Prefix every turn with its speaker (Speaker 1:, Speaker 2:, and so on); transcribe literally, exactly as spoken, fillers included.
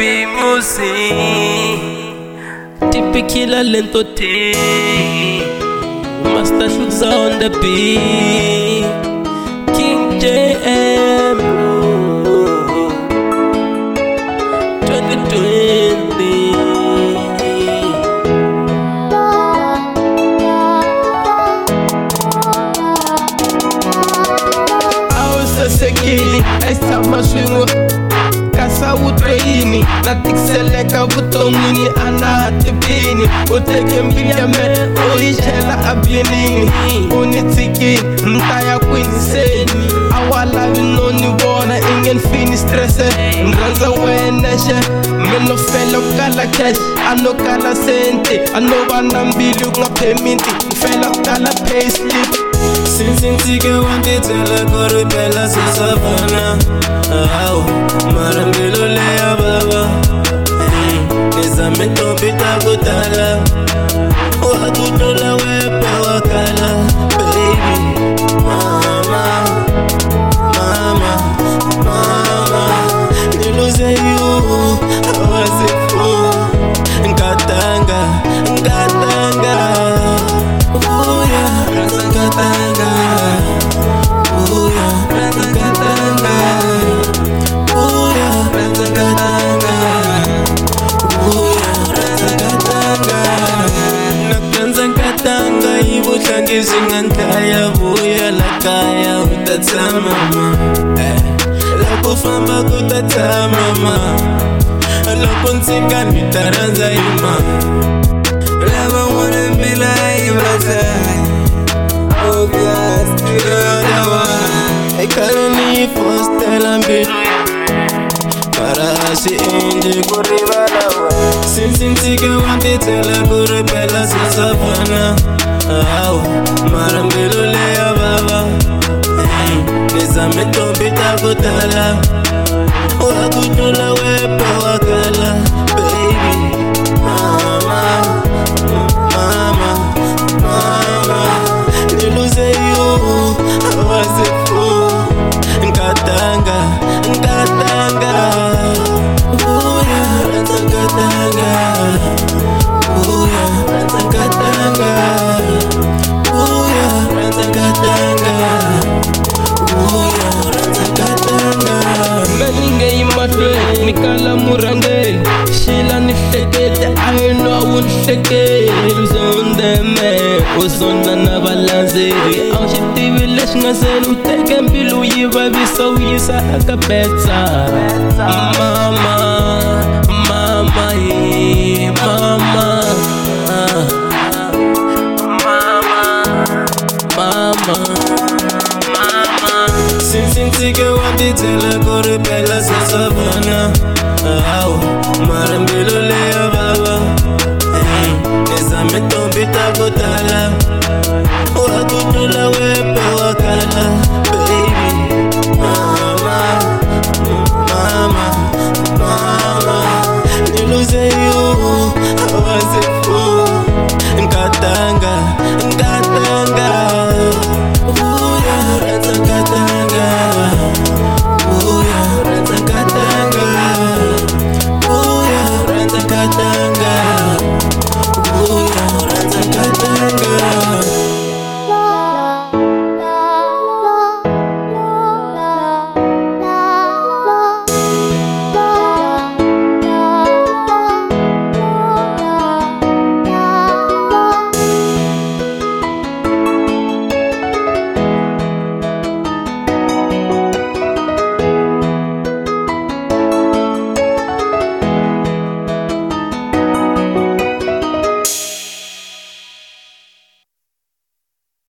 Speaker 1: B music. Typical lento T. Master Shoots on the beat. King J M. twenty twenty. Sekili, esta maswingo Kasa utreini Natikseleka vutongini Anatipini Uteke mbilia me Oishela abinini Unitiki Mtaya kwini seni Awala vinoni wana Ingen fini stresse Mranza weneshe Meno felo kala cash Ano kala sente Ano wana mbili Nga peminti Felo kala payslip
Speaker 2: Sinsinti wanti tela kore bella se savana. Aw, marambelo le ya baba. Nizame tombita kutala. Wakutola wepe wakala. Baby, mama, mama, mama. Niluze you, awazi fu. Nkatanga, nkatanga. Oh yeah, nkatanga. Zingankaya vuya la kaya utatama mama eh. Lapo famba kutatama mama Lapo ntsika nitaranza ima Lava wanna be like you Oh God, you're the one I can't need for stella mbiru Para si inji kuriva lawa Sinsintika wambitela kuripela sasafana Aw, marambelo le ya baba Nizame tombita kutala Wakutola wepe wakala Baby, mama, mama, mama Niluze you, awazi fu Nkatanga, nkatanga Oh yeah, nkatanga Oh yeah, nkatanga Nikala murange, shila ni shekete, I know I won't shake Uzonde me, uzonda na balanzeri Au shiti village nga zelu, teke mbilu yiva viso yisa akapeta Mama, mama, ye, mama Mama, mama Sinsintika wanditela kore bella sa savana Aw, marambelo le ya baba Nizame tombita kutala Wakutola wepe wakala Baby, mama, mama, mama Niluze you